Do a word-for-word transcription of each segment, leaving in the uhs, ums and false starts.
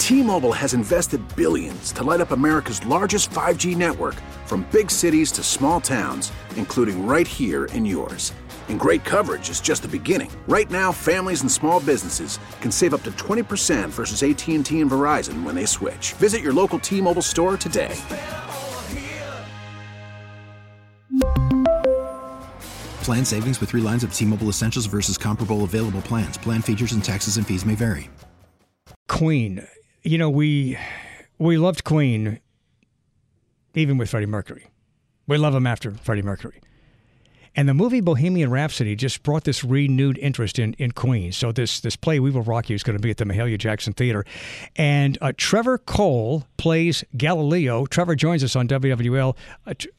T-Mobile has invested billions to light up America's largest five G network, from big cities to small towns, including right here in yours. And great coverage is just the beginning. Right now, families and small businesses can save up to twenty percent versus A T and T and Verizon when they switch. Visit your local T-Mobile store today. Plan savings with three lines of T-Mobile Essentials versus comparable available plans. Plan features and taxes and fees may vary. Queen. You know, we we loved Queen even with Freddie Mercury. We love him after Freddie Mercury. And the movie Bohemian Rhapsody just brought this renewed interest in, in Queen. So this this play, We Will Rock You, is going to be at the Mahalia Jackson Theater. And uh, Trevor Cole plays Galileo. Trevor joins us on W W L. Uh, tr-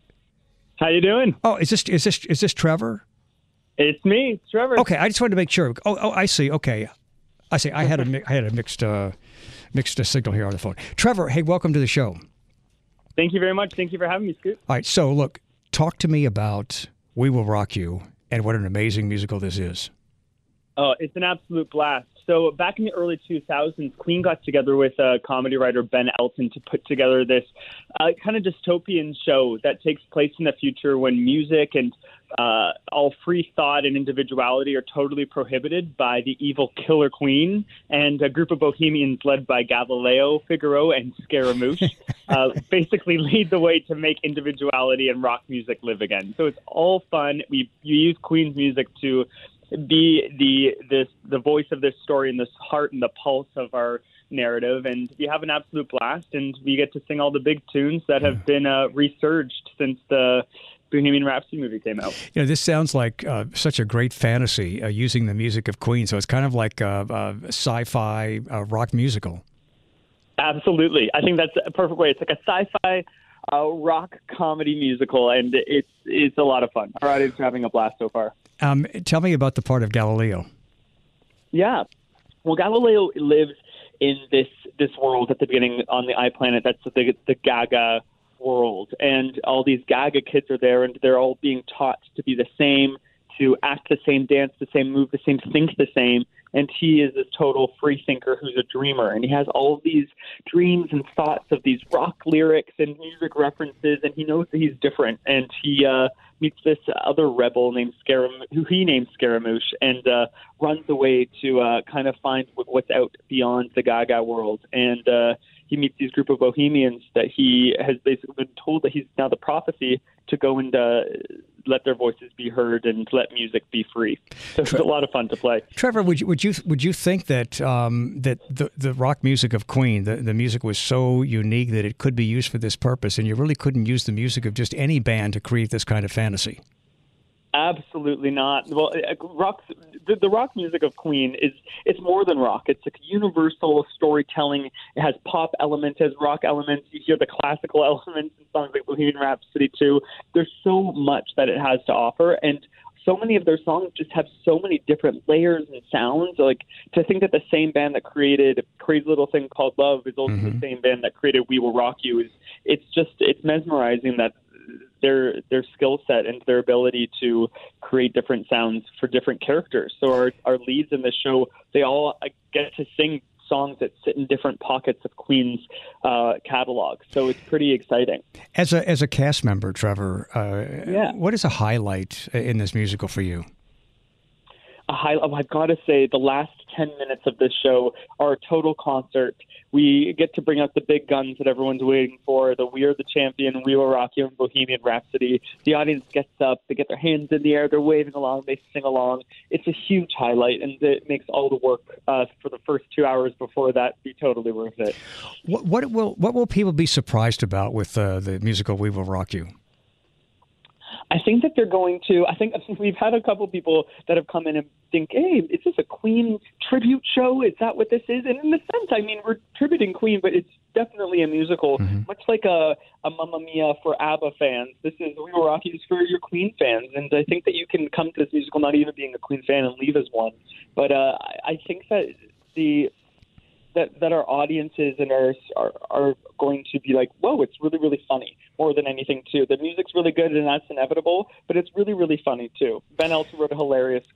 How you doing? oh, is this is this is this Trevor? It's me, it's Trevor. Okay, I just wanted to make sure. Oh, oh, I see. Okay, I see. I had a mi- I had a mixed uh, mixed uh, signal here on the phone. Trevor, hey, welcome to the show. Thank you very much. Thank you for having me, Scoot. All right, so look, talk to me about We Will Rock You and what an amazing musical this is. Oh, it's an absolute blast. So back in the early two thousands, Queen got together with uh, comedy writer Ben Elton to put together this uh, kind of dystopian show that takes place in the future when music and uh, all free thought and individuality are totally prohibited by the evil killer queen and a group of bohemians led by Galileo, Figaro, and Scaramouche uh, basically lead the way to make individuality and rock music live again. So it's all fun. We you use Queen's music to be the this the voice of this story and this heart and the pulse of our narrative, and we have an absolute blast, and we get to sing all the big tunes that have been uh, resurged since the Bohemian Rhapsody movie came out. You know, this sounds like uh, such a great fantasy, uh, using the music of Queen. So it's kind of like a, a sci-fi uh, rock musical. Absolutely. I think that's a perfect way. It's like a sci-fi uh, rock comedy musical, and it's it's a lot of fun. Our audience are having a blast so far. Um, tell me about the part of Galileo. Yeah. Well, Galileo lives in this this world at the beginning on the iPlanet. That's the, the Gaga world. And all these Gaga kids are there, and they're all being taught to be the same, to act the same, dance the same, move the same, think the same. And he is this total free thinker who's a dreamer. And he has all of these dreams and thoughts of these rock lyrics and music references, and he knows that he's different. And he uh, meets this other rebel named Scaram- who he names Scaramouche, and uh, runs away to uh, kind of find what's out beyond the Gaga world. And uh, he meets these group of bohemians that he has basically been told that he's now the prophecy to go and uh, let their voices be heard and let music be free. So it's a lot of fun to play. Trevor, would you would you would you think that um, that the the rock music of Queen, the, the music was so unique that it could be used for this purpose, and you really couldn't use the music of just any band to create this kind of fantasy? Absolutely not. Well, rock, the, the rock music of Queen is it's more than rock. It's like universal storytelling. It has pop elements, it has rock elements. You hear the classical elements in songs like Bohemian Rhapsody too. There's so much that it has to offer, and so many of their songs just have so many different layers and sounds. Like, to think that the same band that created Crazy Little Thing Called Love is also mm-hmm. the same band that created We Will Rock You is it's just it's mesmerizing that their their skill set and their ability to create different sounds for different characters. So our, our leads in this show, they all get to sing songs that sit in different pockets of Queen's uh, catalog. So it's pretty exciting. As a as a cast member, Trevor, uh, yeah. what is a highlight in this musical for you? A high, oh, I've got to say, the last ten minutes of this show are a total concert. We get to bring out the big guns that everyone's waiting for, the We Are the Champion, We Will Rock You, and Bohemian Rhapsody. The audience gets up, they get their hands in the air, they're waving along, they sing along. It's a huge highlight, and it makes all the work uh, for the first two hours before that be totally worth it. What, what will what will people be surprised about with uh, the musical We Will Rock You? I think that they're going to, I think we've had a couple people that have come in and think, hey, is this a Queen tribute show? Is that what this is? And in a sense, I mean, we're tributing Queen, but it's definitely a musical, mm-hmm. much like a, a Mamma Mia for ABBA fans. This is We Will Rock You for your Queen fans. And I think that you can come to this musical not even being a Queen fan and leave as one. But uh, I think that the... that that our audiences and ours are, are going to be like, whoa, it's really, really funny, more than anything, too. The music's really good, and that's inevitable, but it's really, really funny, too. Ben Elton wrote a hilarious script.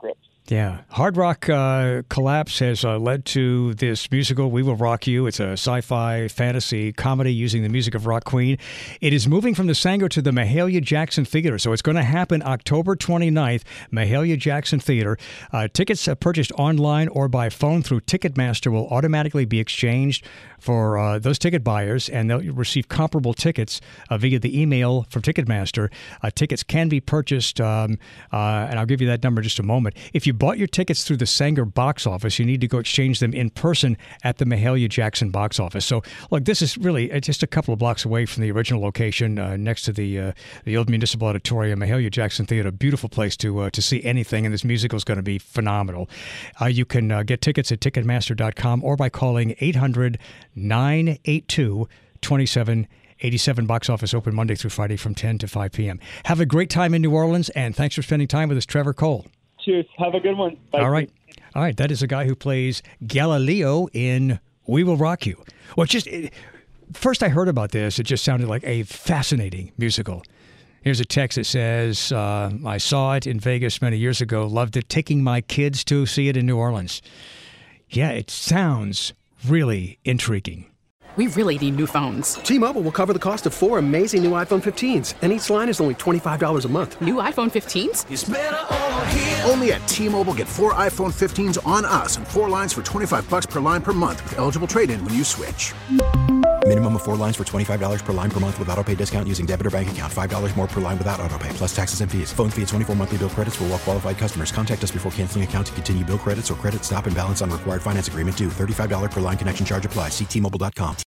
Yeah. Hard rock uh, collapse has uh, led to this musical, We Will Rock You. It's a sci-fi fantasy comedy using the music of Rock Queen. It is moving from the Sanger to the Mahalia Jackson Theater, so it's going to happen October twenty-ninth, Mahalia Jackson Theater. Uh, tickets uh, purchased online or by phone through Ticketmaster will automatically be exchanged for uh, those ticket buyers, and they'll receive comparable tickets uh, via the email from Ticketmaster. Uh, tickets can be purchased, um, uh, and I'll give you that number in just a moment. If you bought your tickets through the Sanger box office, you need to go exchange them in person at the Mahalia Jackson box office. So, look, this is really just a couple of blocks away from the original location, uh, next to the uh, the old Municipal Auditorium, Mahalia Jackson Theater. Beautiful place to uh, to see anything, and this musical is going to be phenomenal. Uh, you can uh, get tickets at Ticketmaster dot com or by calling eight hundred, nine eight two, two seven eight seven. Box office open Monday through Friday from ten to five p.m. Have a great time in New Orleans, and thanks for spending time with us, Trevor Cole. Cheers. Have a good one. Bye. All right. All right. That is a guy who plays Galileo in We Will Rock You. Well, just it, first I heard about this, it just sounded like a fascinating musical. Here's a text that says, uh, I saw it in Vegas many years ago, loved it, taking my kids to see it in New Orleans. Yeah, it sounds really intriguing. We really need new phones. T-Mobile will cover the cost of four amazing new iPhone fifteens, and each line is only twenty-five dollars a month. New iPhone fifteens? It's better over here. Only at T-Mobile, get four iPhone fifteens on us and four lines for twenty-five dollars per line per month with eligible trade-in when you switch. Minimum of four lines for twenty-five dollars per line per month with autopay discount using debit or bank account. five dollars more per line without autopay, plus taxes and fees. Phone fee at twenty-four monthly bill credits for well-qualified customers. Contact us before canceling account to continue bill credits or credit stop and balance on required finance agreement due. thirty-five dollars per line connection charge applies. See T Mobile dot com.